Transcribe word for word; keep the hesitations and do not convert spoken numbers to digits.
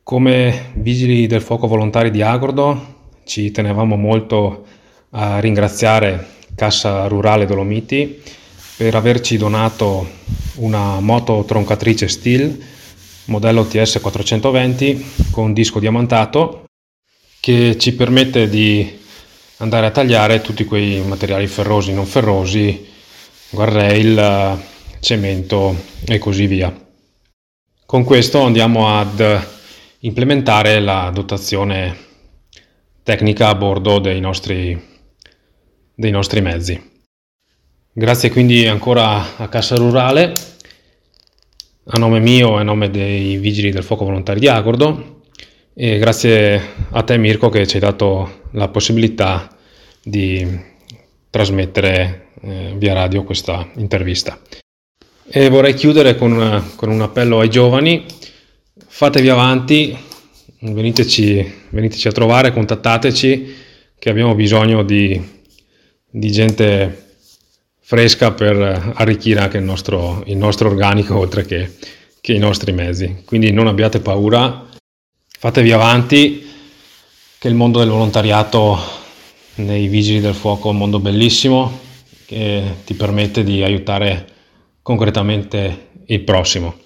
Come Vigili del Fuoco Volontari di Agordo ci tenevamo molto a ringraziare Cassa Rurale Dolomiti per averci donato una moto troncatrice Stihl modello T S quattrocentoventi con disco diamantato che ci permette di andare a tagliare tutti quei materiali ferrosi, non ferrosi, guardrail, cemento e così via. Con questo andiamo ad implementare la dotazione tecnica a bordo dei nostri, dei nostri mezzi. Grazie quindi ancora a Cassa Rurale, a nome mio e a nome dei Vigili del Fuoco Volontari di Agordo, e grazie a te Mirko che ci hai dato la possibilità di trasmettere eh, via radio questa intervista. E vorrei chiudere con, con un appello ai giovani: fatevi avanti, veniteci, veniteci a trovare, contattateci, che abbiamo bisogno di, di gente fresca per arricchire anche il nostro, il nostro organico oltre che, che i nostri mezzi. Quindi non abbiate paura, fatevi avanti, che il mondo del volontariato nei Vigili del Fuoco è un mondo bellissimo che ti permette di aiutare concretamente il prossimo.